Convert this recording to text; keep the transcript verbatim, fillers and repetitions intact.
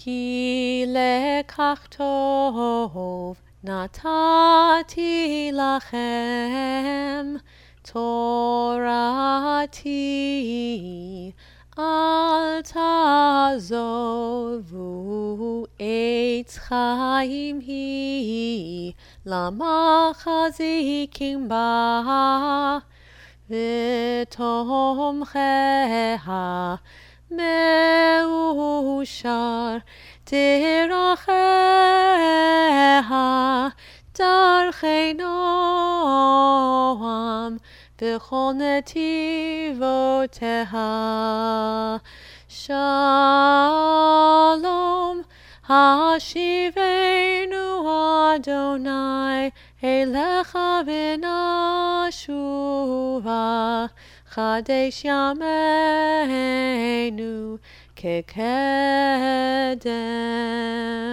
כי לקח טוב נתתי לכם, תורתי אל תעזובו, עץ חיים היא למחזיקים בה, ותומכיה מאושר דרכיה, דרכי נועם בכל נתיבותיה. שלום השיבנו אדוני אליך ונשובה, חדש ימינו כקדם.